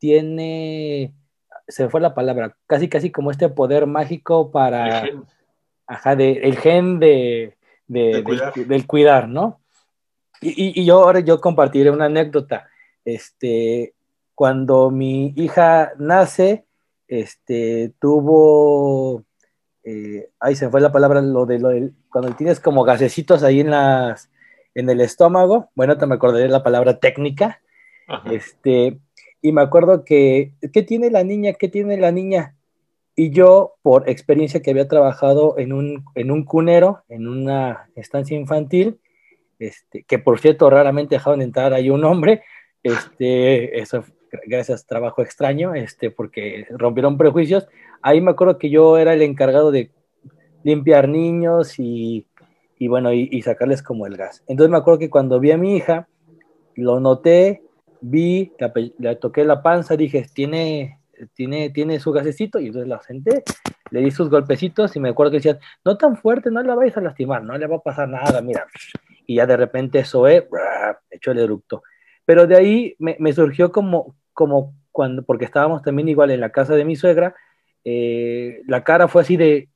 tiene, se me fue la palabra, casi casi como este poder mágico El para, gen ajá, de, el gen de, de de- del, cuidar. del cuidar, ¿no? Y, y, y yo ahora yo compartiré una anécdota. Este, cuando mi hija nace, este, tuvo, eh, ahí se me fue la palabra, lo de lo del, cuando tienes como gasecitos ahí en las, en el estómago, bueno, te me acordaré la palabra técnica, Ajá. este, y me acuerdo que, ¿qué tiene la niña? ¿Qué tiene la niña? Y yo, por experiencia que había trabajado en un, en un cunero, en una estancia infantil, este, que por cierto raramente dejaron entrar ahí un hombre, este, eso gracias a trabajo extraño, este, porque rompieron prejuicios. Ahí me acuerdo que yo era el encargado de limpiar niños y, y bueno, y, y sacarles como el gas. Entonces me acuerdo que cuando vi a mi hija, lo noté, vi, la, le toqué la panza, dije, tiene, tiene, tiene su gasecito, y entonces la senté, le di sus golpecitos y me acuerdo que decían, no tan fuerte, no la vais a lastimar, no le va a pasar nada, mira. Y ya de repente Zoé echó el eructo. Pero de ahí me, me surgió como, como cuando, porque estábamos también igual en la casa de mi suegra, eh, la cara fue así de,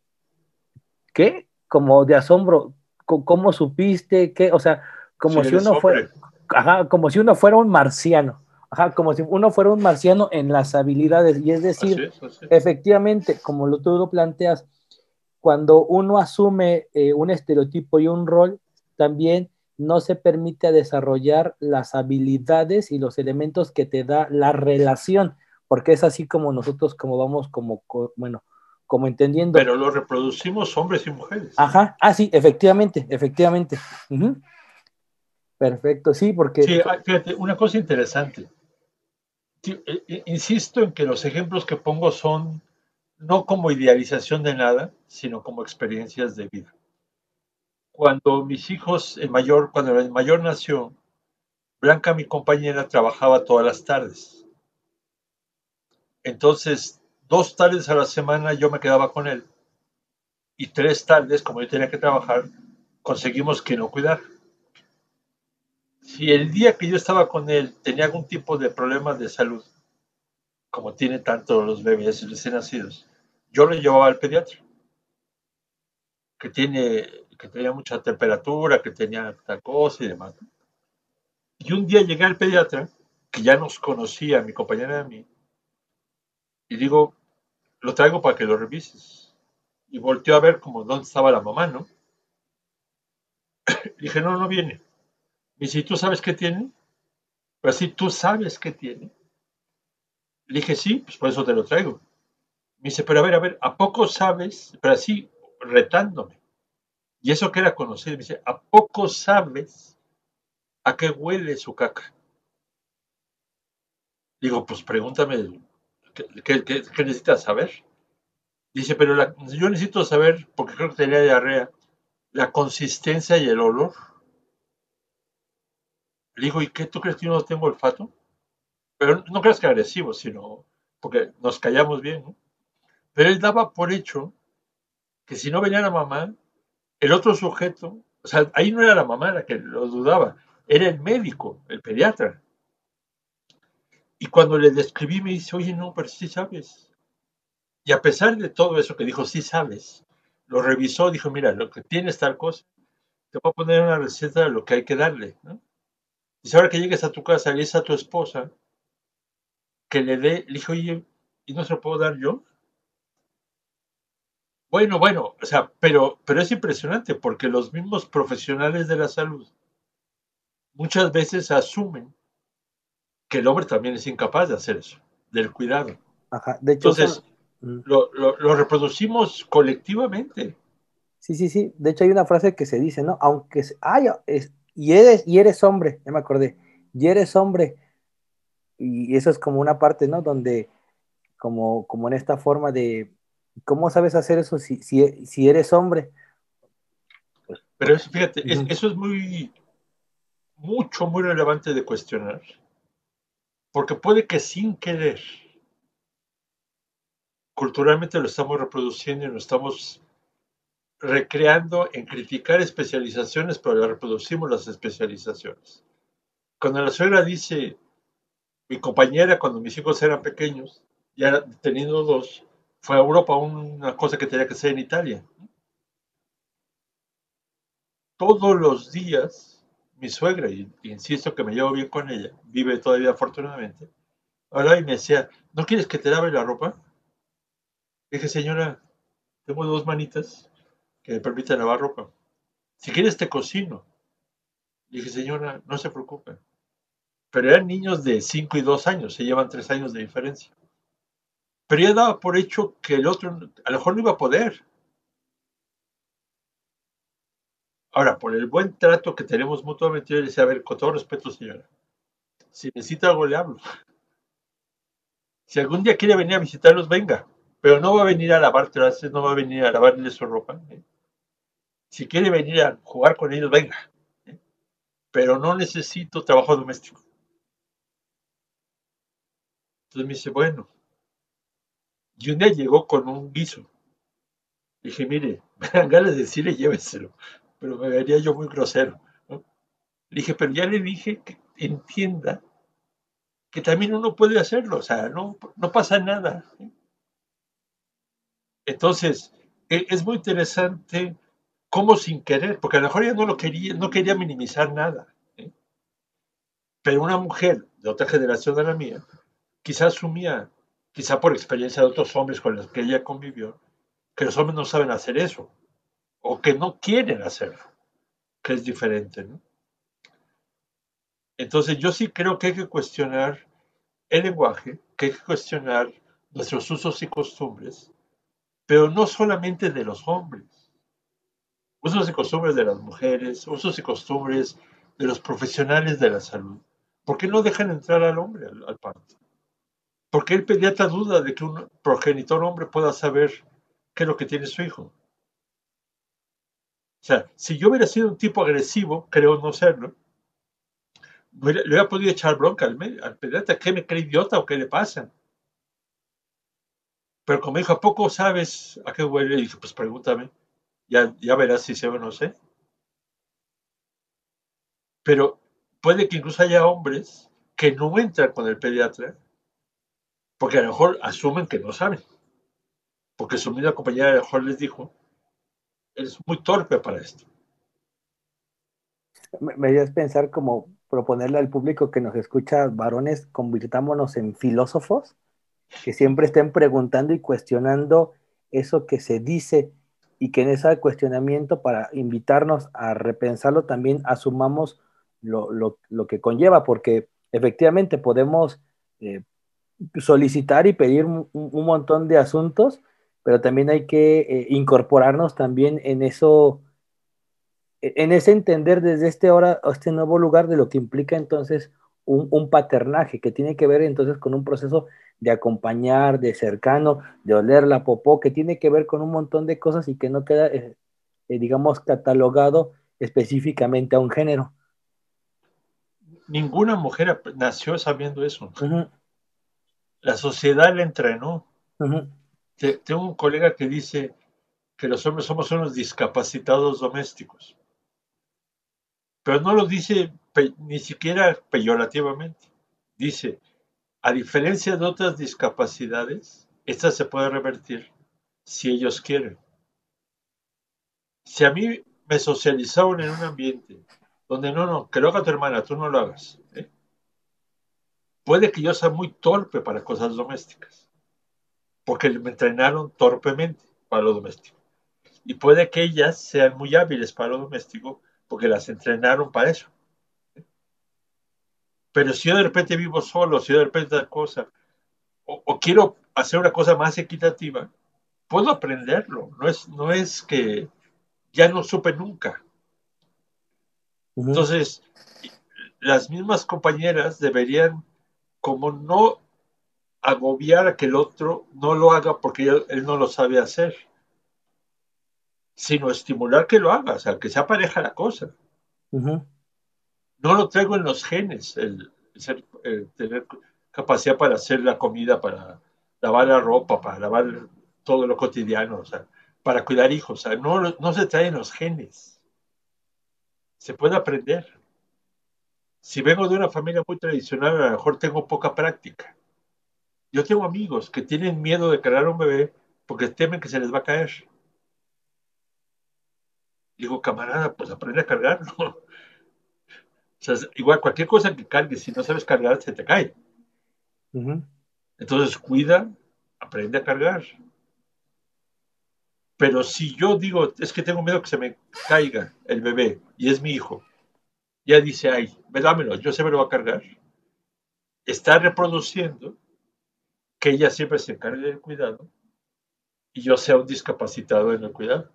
¿qué? Como de asombro, ¿cómo supiste? ¿Qué? O sea, Si como si eres uno fue, hombre. ajá, como si uno fuera un marciano, ajá, como si uno fuera un marciano en las habilidades, y es Así decir, es, así es. efectivamente, como lo, tú lo planteas, cuando uno asume eh, un estereotipo y un rol, también no se permite desarrollar las habilidades y los elementos que te da la relación, porque es así como nosotros como vamos como, bueno, como entendiendo. Pero lo reproducimos hombres y mujeres. Ajá, ah, sí, efectivamente, efectivamente. Uh-huh. Perfecto, sí, porque... Sí, fíjate, una cosa interesante. Sí, insisto en que los ejemplos que pongo son no como idealización de nada, sino como experiencias de vida. Cuando mis hijos, el mayor, cuando el mayor nació, Blanca, mi compañera, trabajaba todas las tardes. Entonces, dos tardes a la semana yo me quedaba con él y tres tardes, como yo tenía que trabajar, conseguimos que no cuidara. Si el día que yo estaba con él tenía algún tipo de problema de salud, como tienen tanto los bebés recién nacidos, yo lo llevaba al pediatra, que, tiene, que tenía mucha temperatura, que tenía tal cosa y demás. Y un día llegué al pediatra, que ya nos conocía, mi compañera y a mí, y digo, lo traigo para que lo revises. Y volteó a ver como dónde estaba la mamá, ¿no? Y dije, no, no viene. Me dice, ¿y tú sabes qué tiene? Pues sí, tú sabes qué tiene. Le dije, sí, pues por eso te lo traigo. Me dice, pero a ver, a ver, ¿a poco sabes? Pero así, retándome. Y eso que era conocido, me dice, ¿a poco sabes a qué huele su caca? Digo, pues pregúntame, ¿qué, qué, qué, qué necesitas saber? Dice, pero la, yo necesito saber, porque creo que tenía diarrea, la consistencia y el olor. Le digo, ¿y qué? ¿Tú crees que yo no tengo olfato? Pero no creas que agresivo, sino porque nos callamos bien, ¿no? Pero él daba por hecho que si no venía la mamá, el otro sujeto, o sea, ahí no era la mamá la que lo dudaba, era el médico, el pediatra. Y cuando le describí me dice, oye, no, pero sí sabes. Y a pesar de todo eso que dijo, sí sabes, lo revisó, dijo, mira, lo que tiene es tal cosa, te voy a poner una receta de lo que hay que darle, ¿no? Dice, ahora que llegues a tu casa, le dices a tu esposa que le dé, le dijo, oye, ¿y no se lo puedo dar yo? Bueno, bueno, o sea, pero, pero es impresionante porque los mismos profesionales de la salud muchas veces asumen que el hombre también es incapaz de hacer eso, del cuidado. Ajá, de hecho usan... Entonces, lo, lo, lo reproducimos colectivamente. Sí, sí, sí. De hecho hay una frase que se dice, ¿no? Aunque... Se... Ay, es... y, eres, y eres hombre, ya me acordé. Y eres hombre. Y eso es como una parte, ¿no? Donde, como, como en esta forma de... ¿Cómo sabes hacer eso si, si, si eres hombre? Pues Pero porque... eso, fíjate, es, Uh-huh. eso es muy, mucho, muy relevante de cuestionar. Porque puede que sin querer culturalmente lo estamos reproduciendo y lo estamos recreando en criticar especializaciones, pero le reproducimos las especializaciones. Cuando la suegra dice, mi compañera cuando mis hijos eran pequeños, ya teniendo dos, fue a Europa una cosa que tenía que hacer en Italia. Todos los días, mi suegra, y insisto que me llevo bien con ella, vive todavía afortunadamente, hablaba y me decía, ¿no quieres que te lave la ropa? Dije, señora, tengo dos manitas que me permiten lavar ropa. Si quieres te cocino. Dije, señora, no se preocupe. Pero eran niños de cinco y dos años, se llevan tres años de diferencia. Pero ella daba por hecho que el otro a lo mejor no iba a poder. Ahora, por el buen trato que tenemos mutuamente, yo le decía, a ver, con todo respeto, señora, si necesita algo le hablo. Si algún día quiere venir a visitarlos, venga, pero no va a venir a lavar trastes, no va a venir a lavarle su ropa. ¿eh? Si quiere venir a jugar con ellos, venga. ¿eh? Pero no necesito trabajo doméstico. Entonces me dice, bueno. Y un día llegó con un guiso. Dije, mire, me dan ganas de decirle, lléveselo, pero me vería yo muy grosero. ¿no? Le dije, pero ya le dije que entienda que también uno puede hacerlo, o sea, no, no pasa nada. ¿eh? Entonces, e- es muy interesante cómo sin querer, porque a lo mejor ella no lo quería, no quería minimizar nada. ¿eh? Pero una mujer de otra generación de la mía, quizá asumía, quizá por experiencia de otros hombres con los que ella convivió, que los hombres no saben hacer eso, o que no quieren hacerlo, que es diferente, ¿no? Entonces yo sí creo que hay que cuestionar el lenguaje, que hay que cuestionar nuestros usos y costumbres, pero no solamente de los hombres, usos y costumbres de las mujeres, usos y costumbres de los profesionales de la salud. ¿Por qué no dejan entrar al hombre al, al parto? ¿Por qué el pediatra duda de que un progenitor hombre pueda saber qué es lo que tiene su hijo? O sea, si yo hubiera sido un tipo agresivo, creo no serlo, le hubiera podido echar bronca al, al pediatra, ¿qué me cree idiota o qué le pasa? Pero como dijo, ¿a poco sabes a qué huele? Y dije, pues pregúntame, ya, ya verás si sé o no sé. Pero puede que incluso haya hombres que no entran con el pediatra porque a lo mejor asumen que no saben. Porque su misma compañera a lo mejor les dijo, eres muy torpe para esto. Me, me harías pensar como proponerle al público que nos escucha, varones, convirtámonos en filósofos, que siempre estén preguntando y cuestionando eso que se dice y que en ese cuestionamiento, para invitarnos a repensarlo, también asumamos lo, lo, lo que conlleva, porque efectivamente podemos eh, solicitar y pedir un, un, montón de asuntos, pero también hay que eh, incorporarnos también en eso, en ese entender desde este ahora, este nuevo lugar de lo que implica entonces un, un, paternaje, que tiene que ver entonces con un proceso de acompañar, de cercano, de oler la popó, que tiene que ver con un montón de cosas y que no queda, eh, eh, digamos, catalogado específicamente a un género. Ninguna mujer nació sabiendo eso. Uh -huh. La sociedad la entrenó. Uh -huh. Tengo un colega que dice que los hombres somos unos discapacitados domésticos. Pero no lo dice pe ni siquiera peyorativamente. Dice, a diferencia de otras discapacidades, esta se puede revertir si ellos quieren. Si a mí me socializaron en un ambiente donde no, no, que lo haga tu hermana, tú no lo hagas. ¿eh? Puede que yo sea muy torpe para cosas domésticas, porque me entrenaron torpemente para lo doméstico. Y puede que ellas sean muy hábiles para lo doméstico, porque las entrenaron para eso. Pero si yo de repente vivo solo, si yo de repente tal cosa, o, o quiero hacer una cosa más equitativa, puedo aprenderlo. No es, no es que ya no supe nunca. Uh -huh. Entonces, las mismas compañeras deberían, como no agobiar a que el otro no lo haga porque él, él no lo sabe hacer, sino estimular que lo haga, o sea, que sea pareja la cosa. Uh -huh. No lo traigo en los genes, el, el, ser, el tener capacidad para hacer la comida para lavar la ropa, para lavar todo lo cotidiano, o sea, para cuidar hijos. O sea, no, no se traen los genes. Se puede aprender. Si vengo de una familia muy tradicional, a lo mejor tengo poca práctica. Yo tengo amigos que tienen miedo de cargar a un bebé porque temen que se les va a caer. Digo, camarada, pues aprende a cargarlo. O sea, igual cualquier cosa que cargues, si no sabes cargar, se te cae. Ujú. Entonces, cuida, aprende a cargar. Pero si yo digo, es que tengo miedo que se me caiga el bebé y es mi hijo, ya dice, ay, dámelo, yo se me lo va a cargar. Está reproduciendo que ella siempre se encargue del cuidado y yo sea un discapacitado en el cuidado.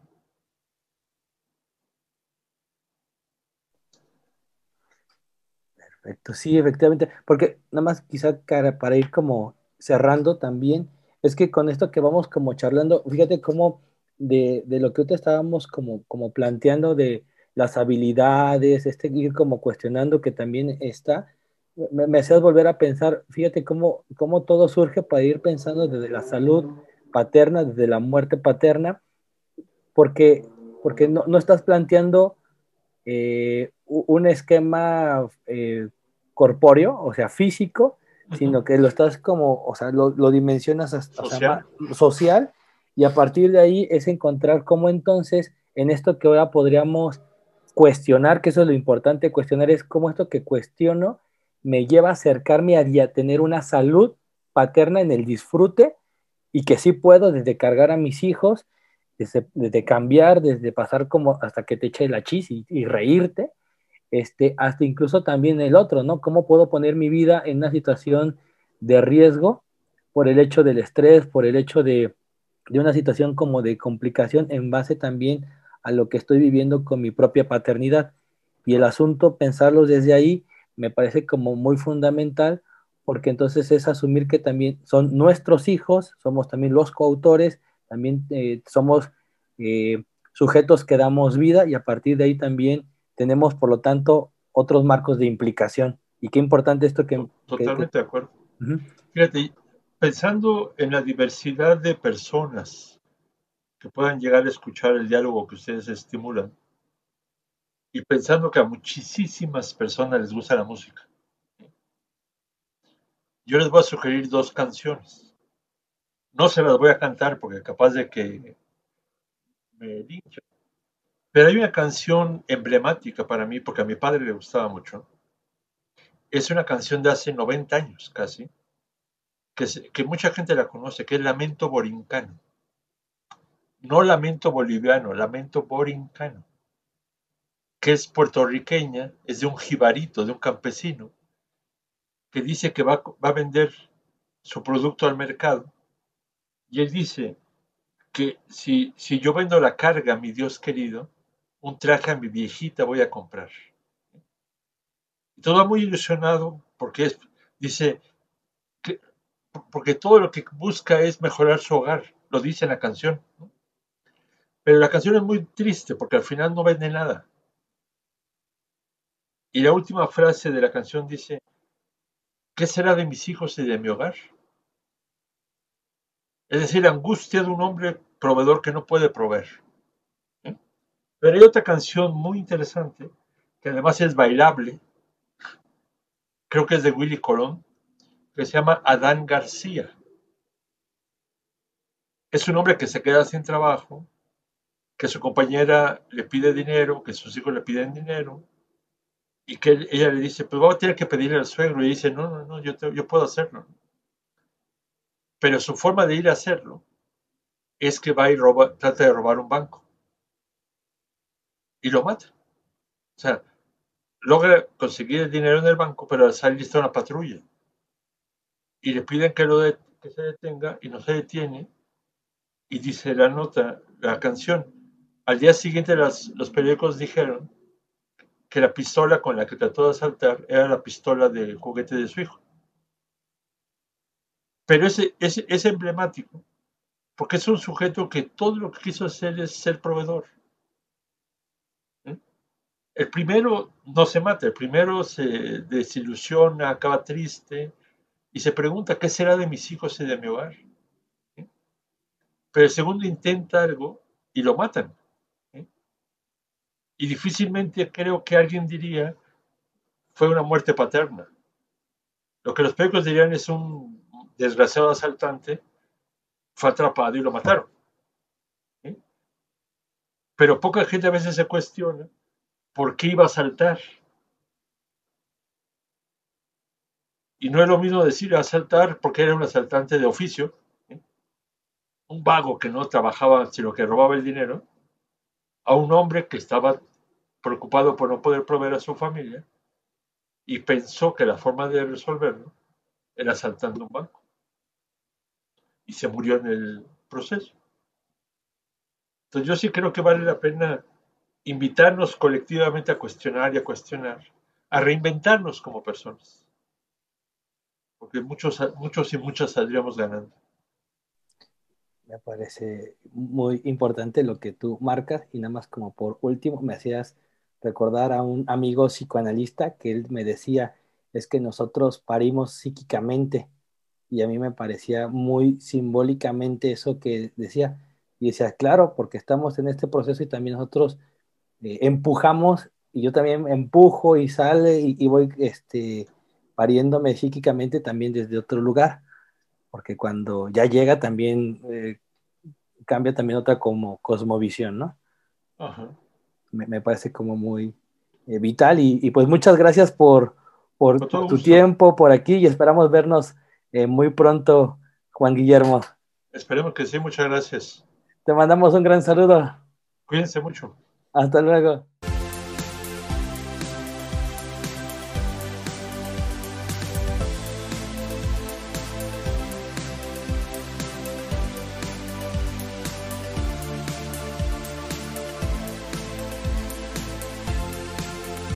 Perfecto, sí, efectivamente, porque nada más quizá cara- para ir como cerrando también, es que con esto que vamos como charlando, fíjate cómo de, de lo que ahorita estábamos como, como planteando de las habilidades, este ir como cuestionando que también está, me, me hacías volver a pensar, fíjate cómo, cómo todo surge para ir pensando desde la salud paterna, desde la muerte paterna, porque, porque no, no estás planteando eh, un esquema eh, corpóreo, o sea, físico, Ujú. sino que lo estás como, o sea, lo, lo dimensionas, hasta- o sea, Social. ma- social, y a partir de ahí es encontrar cómo entonces, en esto que ahora podríamos cuestionar, que eso es lo importante, cuestionar es cómo esto que cuestiono me lleva a acercarme a, a tener una salud paterna en el disfrute y que sí puedo desde cargar a mis hijos, desde, desde cambiar, desde pasar como hasta que te eche la chis y, y reírte, este, hasta incluso también el otro, ¿no? ¿Cómo puedo poner mi vida en una situación de riesgo por el hecho del estrés, por el hecho de, de una situación como de complicación en base también a lo que estoy viviendo con mi propia paternidad? Y el asunto, pensarlo desde ahí, me parece como muy fundamental, porque entonces es asumir que también son nuestros hijos, somos también los coautores, también eh, somos eh, sujetos que damos vida y a partir de ahí también tenemos, por lo tanto, otros marcos de implicación. Y qué importante esto que... que, que Totalmente de acuerdo. uh-huh. Fíjate, pensando en la diversidad de personas que puedan llegar a escuchar el diálogo que ustedes estimulan y pensando que a muchísimas personas les gusta la música, yo les voy a sugerir dos canciones. No se las voy a cantar porque capaz de que me linchen. Pero hay una canción emblemática para mí porque a mi padre le gustaba mucho. Es una canción de hace noventa años casi, que, se, que mucha gente la conoce, que es Lamento Borincano. No Lamento Boliviano, Lamento Borincano, que es puertorriqueña, es de un jibarito, de un campesino, que dice que va, va a vender su producto al mercado. Y él dice que si, si yo vendo la carga, mi Dios querido, un traje a mi viejita voy a comprar. Y todo muy ilusionado porque es, dice, que, porque todo lo que busca es mejorar su hogar, lo dice en la canción, ¿no? Pero la canción es muy triste porque al final no vende nada. Y la última frase de la canción dice, ¿qué será de mis hijos y de mi hogar? Es decir, la angustia de un hombre proveedor que no puede proveer, ¿eh? Pero hay otra canción muy interesante, que además es bailable, creo que es de Willy Colón, que se llama Adán García. Es un hombre que se queda sin trabajo, que su compañera le pide dinero, que sus hijos le piden dinero, y que él- ella le dice, pues vamos a tener que pedirle al suegro, y dice, no, no, no, yo, te- yo puedo hacerlo. Pero su forma de ir a hacerlo es que va y roba, trata de robar un banco, y lo mata. O sea, logra conseguir el dinero en el banco, pero al salir está una patrulla, y le piden que, lo de, que se detenga, y no se detiene, y dice la nota, la canción. Al día siguiente las, los periódicos dijeron que la pistola con la que trató de asaltar era la pistola del juguete de su hijo. Pero ese, ese es emblemático, porque es un sujeto que todo lo que quiso hacer es ser proveedor, ¿eh? El primero no se mata, el primero se desilusiona, acaba triste y se pregunta qué será de mis hijos y de mi hogar. pero el segundo intenta algo y lo matan. ¿eh? Y difícilmente creo que alguien diría fue una muerte paterna. Lo que los periódicos dirían es un desgraciado asaltante fue atrapado y lo mataron. ¿eh? Pero poca gente a veces se cuestiona por qué iba a asaltar. Y no es lo mismo decir asaltar porque era un asaltante de oficio, ¿eh? un vago que no trabajaba sino que robaba el dinero, a un hombre que estaba preocupado por no poder proveer a su familia y pensó que la forma de resolverlo era asaltando un banco. Y se murió en el proceso. Entonces yo sí creo que vale la pena invitarnos colectivamente a cuestionar y a cuestionar, a reinventarnos como personas. Porque muchos, muchos y muchas saldríamos ganando. Me parece muy importante lo que tú marcas y nada más como por último me hacías recordar a un amigo psicoanalista que él me decía, es que nosotros parimos psíquicamente y a mí me parecía muy simbólicamente eso que decía. Y decía, claro, porque estamos en este proceso y también nosotros eh, empujamos y yo también empujo y sale y, y voy este, pariéndome psíquicamente también desde otro lugar, porque cuando ya llega también eh, cambia también otra como cosmovisión, ¿no? Ajá. Me, me parece como muy eh, vital y, y, pues muchas gracias por, por, Con por todo tu gusto. tiempo por aquí y esperamos vernos eh, muy pronto, Juan Guillermo. Esperemos que sí. Muchas gracias. Te mandamos un gran saludo. Cuídense mucho. Hasta luego.